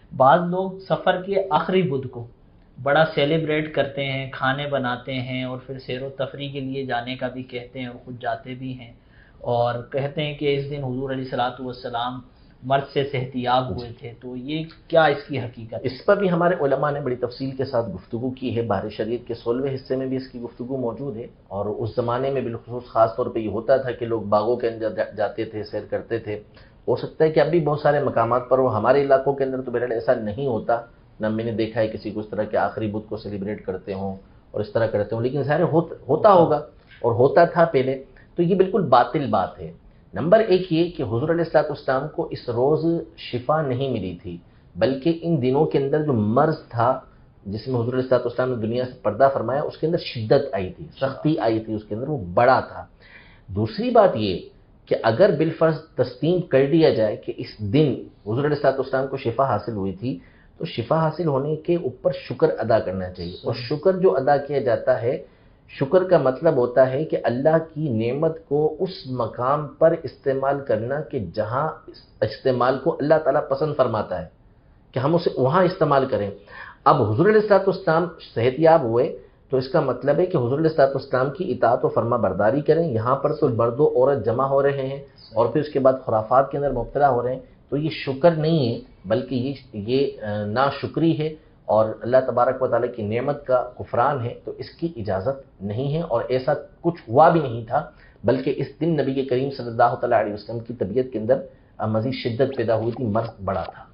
بعض لوگ سفر کے آخری بدھ کو بڑا سیلیبریٹ کرتے ہیں، کھانے بناتے ہیں اور پھر سیر و تفریح کے لیے جانے کا بھی کہتے ہیں اور خود جاتے بھی ہیں، اور کہتے ہیں کہ اس دن حضور علیہ الصلوۃ والسلام مرض سے صحتیاب ہوئے تھے، تو یہ کیا اس کی حقیقت ہے؟ اس پر بھی ہمارے علماء نے بڑی تفصیل کے ساتھ گفتگو کی ہے، بحر شریعت کے 16ویں حصے میں بھی اس کی گفتگو موجود ہے، اور اس زمانے میں بالخصوص خاص طور پہ یہ ہوتا تھا کہ لوگ باغوں کے اندر جاتے تھے، سیر کرتے تھے۔ ہو سکتا ہے کہ اب بھی بہت سارے مقامات پر ہو، ہمارے علاقوں کے اندر تو بہرحال ایسا نہیں ہوتا، نہ میں نے دیکھا ہے کسی کو اس طرح کے آخری بدھ کو سیلیبریٹ کرتے ہوں اور اس طرح کرتے ہوں، لیکن ظاہر ہوتا ہوگا اور ہوتا تھا پہلے، تو یہ بالکل باطل بات ہے۔ نمبر ایک یہ کہ حضور علیہ الصلوۃ والسلام کو اس روز شفا نہیں ملی تھی، بلکہ ان دنوں کے اندر جو مرض تھا جس میں حضور علیہ الصلوۃ والسلام نے دنیا سے پردہ فرمایا، اس کے اندر شدت آئی تھی، سختی آئی تھی، اس کے اندر وہ بڑا تھا۔ دوسری بات یہ کہ اگر بالفرض تسلیم کر دیا جائے کہ اس دن حضور علیہ الصلوۃ والسلام کو شفا حاصل ہوئی تھی، تو شفا حاصل ہونے کے اوپر شکر ادا کرنا چاہیے، اور شکر جو ادا کیا جاتا ہے، شکر کا مطلب ہوتا ہے کہ اللہ کی نعمت کو اس مقام پر استعمال کرنا کہ جہاں استعمال کو اللہ تعالیٰ پسند فرماتا ہے، کہ ہم اسے وہاں استعمال کریں۔ اب حضور علیہ الصلوۃ والسلام صحت یاب ہوئے تو اس کا مطلب ہے کہ حضور علیہ الصلوۃ والسلام کی اطاعت و فرما برداری کریں۔ یہاں پر تو مرد و عورت جمع ہو رہے ہیں اور پھر اس کے بعد خرافات کے اندر مبتلا ہو رہے ہیں، تو یہ شکر نہیں ہے بلکہ یہ ناشکری ہے، اور اللہ تبارک و تعالیٰ کی نعمت کا کفران ہے، تو اس کی اجازت نہیں ہے، اور ایسا کچھ ہوا بھی نہیں تھا، بلکہ اس دن نبی کریم صلی اللہ تعالیٰ علیہ وسلم کی طبیعت کے اندر مزید شدت پیدا ہوئی تھی، مرض بڑا تھا۔